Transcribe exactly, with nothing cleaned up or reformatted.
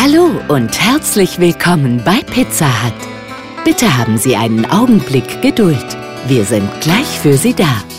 Hallo und herzlich willkommen bei Pizza Hut. Bitte haben Sie einen Augenblick Geduld. Wir sind gleich für Sie da.